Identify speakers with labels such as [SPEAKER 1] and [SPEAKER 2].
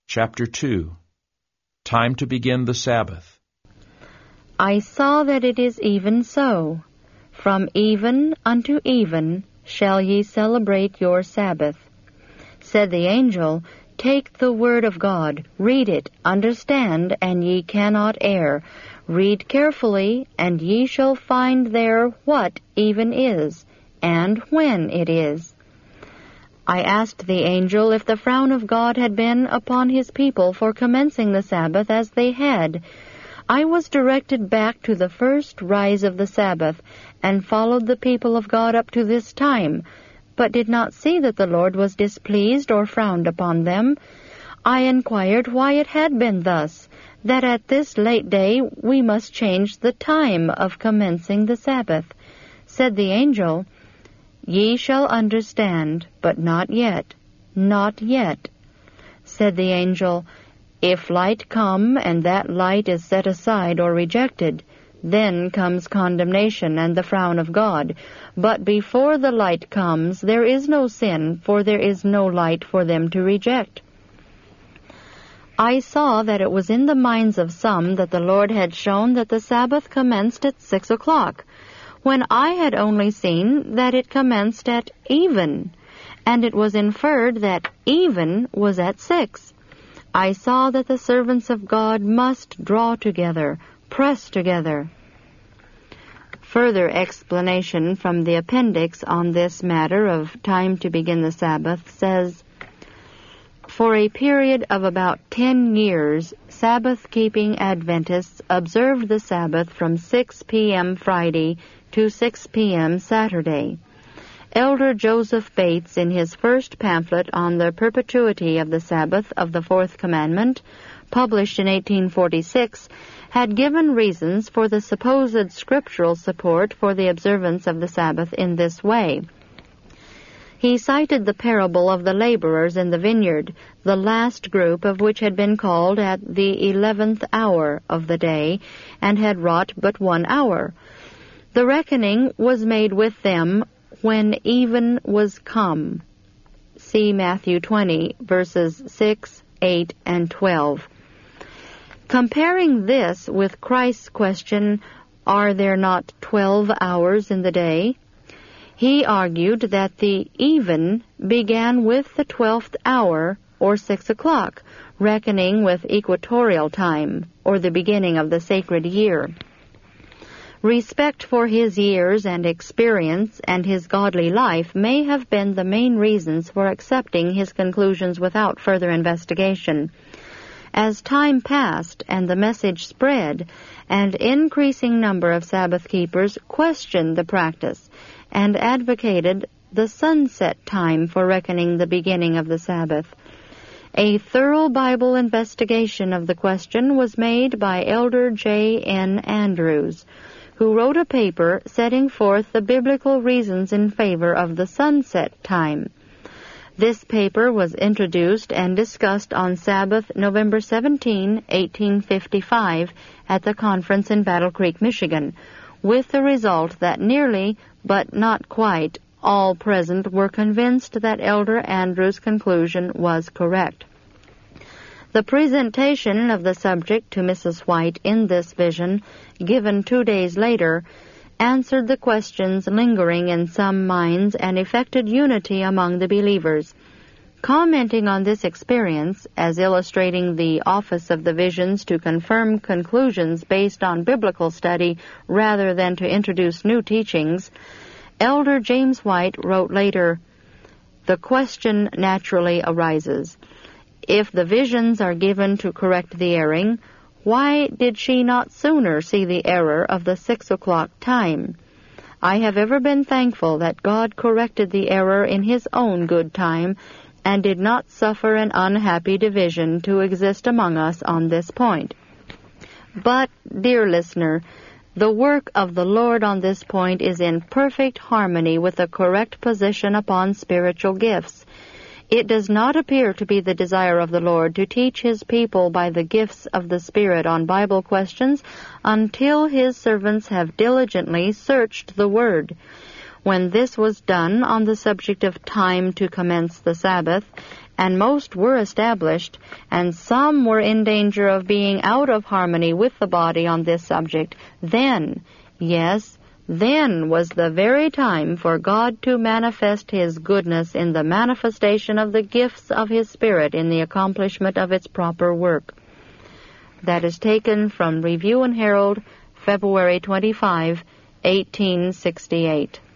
[SPEAKER 1] Chapter 2. Time to begin the Sabbath.
[SPEAKER 2] I saw that it is even so. From even unto even shall ye celebrate your Sabbath. Said the angel, Take the word of God, read it, understand, and ye cannot err. Read carefully, and ye shall find there what even is, and when it is. I asked the angel if the frown of God had been upon his people for commencing the Sabbath as they had. I was directed back to the first rise of the Sabbath, and followed the people of God up to this time, but did not see that the Lord was displeased or frowned upon them. I inquired why it had been thus, that at this late day we must change the time of commencing the Sabbath. Said the angel, Ye shall understand, but not yet, not yet. Said the angel, If light come, and that light is set aside or rejected, then comes condemnation and the frown of God. But before the light comes, there is no sin, for there is no light for them to reject. I saw that it was in the minds of some that the Lord had shown that the Sabbath commenced at 6 o'clock, when I had only seen that it commenced at even, and it was inferred that even was at 6. I saw that the servants of God must draw together, press together. Further explanation from the appendix on this matter of time to begin the Sabbath says, For a period of about 10 years, Sabbath-keeping Adventists observed the Sabbath from 6 p.m. Friday to 6 p.m. Saturday. Elder Joseph Bates, in his first pamphlet on the perpetuity of the Sabbath of the Fourth Commandment, published in 1846, had given reasons for the supposed scriptural support for the observance of the Sabbath in this way. He cited the parable of the laborers in the vineyard, the last group of which had been called at the 11th hour of the day, and had wrought but 1 hour. The reckoning was made with them when even was come. See Matthew 20, verses 6, 8, and 12. Comparing this with Christ's question, Are there not 12 hours in the day? He argued that the even began with the 12th hour, or 6 o'clock, reckoning with equatorial time, or the beginning of the sacred year. Respect for his years and experience and his godly life may have been the main reasons for accepting his conclusions without further investigation. As time passed and the message spread, an increasing number of Sabbath keepers questioned the practice and advocated the sunset time for reckoning the beginning of the Sabbath. A thorough Bible investigation of the question was made by Elder J. N. Andrews, who wrote a paper setting forth the biblical reasons in favor of the sunset time. This paper was introduced and discussed on Sabbath, November 17, 1855, at the conference in Battle Creek, Michigan, with the result that nearly, but not quite, all present were convinced that Elder Andrews' conclusion was correct. The presentation of the subject to Mrs. White in this vision, given 2 days later, answered the questions lingering in some minds and effected unity among the believers. Commenting on this experience, as illustrating the office of the visions to confirm conclusions based on biblical study rather than to introduce new teachings, Elder James White wrote later, The question naturally arises, if the visions are given to correct the erring, why did she not sooner see the error of the 6 o'clock time? I have ever been thankful that God corrected the error in His own good time and did not suffer an unhappy division to exist among us on this point. But, dear listener, the work of the Lord on this point is in perfect harmony with the correct position upon spiritual gifts. It does not appear to be the desire of the Lord to teach His people by the gifts of the Spirit on Bible questions until His servants have diligently searched the Word. When this was done on the subject of time to commence the Sabbath, and most were established, and some were in danger of being out of harmony with the body on this subject, then, yes, then was the very time for God to manifest His goodness in the manifestation of the gifts of His Spirit in the accomplishment of its proper work. That is taken from Review and Herald, February 25, 1868.